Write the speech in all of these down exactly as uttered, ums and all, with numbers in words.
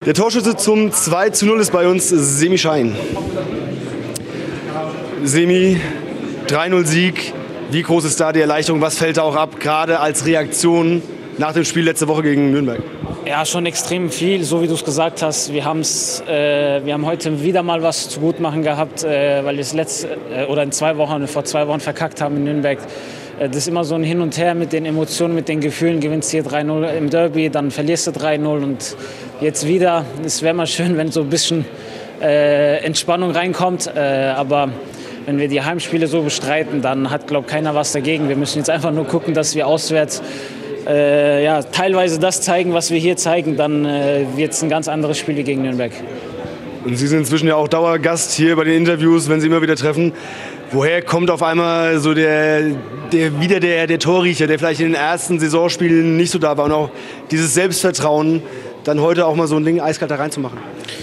Der Torschütze zum zwei zu null ist bei uns Semi Schein. Semi, drei null Sieg. Wie groß ist da die Erleichterung? Was fällt da auch ab, gerade als Reaktion nach dem Spiel letzte Woche gegen Nürnberg? Ja, schon extrem viel, so wie du es gesagt hast. Wir, haben's, äh, wir haben heute wieder mal was zu gut machen gehabt, äh, weil wir es letzte äh, oder in zwei Wochen, vor zwei Wochen verkackt haben in Nürnberg. Äh, das ist immer so ein Hin und Her mit den Emotionen, mit den Gefühlen. Gewinnst hier drei null im Derby, dann verlierst du drei null und jetzt wieder. Es wäre mal schön, wenn so ein bisschen äh, Entspannung reinkommt, äh, aber wenn wir die Heimspiele so bestreiten, dann hat, glaube ich, keiner was dagegen. Wir müssen jetzt einfach nur gucken, dass wir auswärts Äh, ja, teilweise das zeigen, was wir hier zeigen, dann äh, wird es ein ganz anderes Spiel wie gegen Nürnberg. Und Sie sind inzwischen ja auch Dauergast hier bei den Interviews, wenn Sie immer wieder treffen. Woher kommt auf einmal so der, der wieder der, der Torriecher, der vielleicht in den ersten Saisonspielen nicht so da war und auch dieses Selbstvertrauen, dann heute auch mal so ein Ding eiskalt da reinzumachen?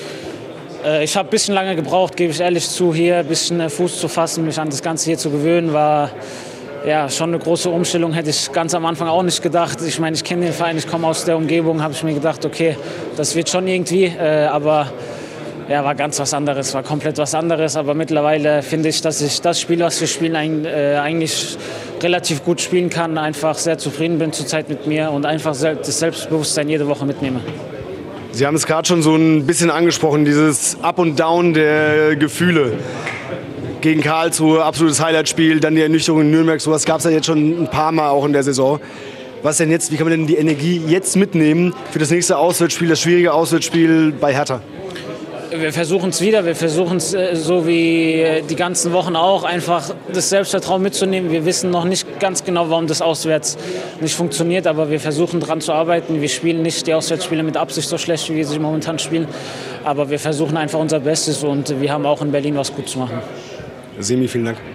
Äh, ich habe ein bisschen lange gebraucht, gebe ich ehrlich zu, hier ein bisschen Fuß zu fassen, mich an das Ganze hier zu gewöhnen, war ja, schon eine große Umstellung, hätte ich ganz am Anfang auch nicht gedacht. Ich meine, ich kenne den Verein, ich komme aus der Umgebung, habe ich mir gedacht, okay, das wird schon irgendwie, äh, aber ja, war ganz was anderes, war komplett was anderes. Aber mittlerweile finde ich, dass ich das Spiel, was wir spielen, ein, äh, eigentlich relativ gut spielen kann, einfach sehr zufrieden bin zurzeit mit mir und einfach das Selbstbewusstsein jede Woche mitnehme. Sie haben es gerade schon so ein bisschen angesprochen, dieses Up und Down der Gefühle. Gegen Karlsruhe, absolutes Highlight-Spiel, dann die Ernüchterung in Nürnberg, sowas gab es ja jetzt schon ein paar Mal auch in der Saison. Was denn jetzt, wie kann man denn die Energie jetzt mitnehmen für das nächste Auswärtsspiel, das schwierige Auswärtsspiel bei Hertha? Wir versuchen es wieder, wir versuchen es äh, so wie die ganzen Wochen auch, einfach das Selbstvertrauen mitzunehmen. Wir wissen noch nicht ganz genau, warum das auswärts nicht funktioniert, aber wir versuchen daran zu arbeiten. Wir spielen nicht die Auswärtsspiele mit Absicht so schlecht, wie sie momentan spielen, aber wir versuchen einfach unser Bestes und wir haben auch in Berlin was gut zu machen. Semi, vielen Dank.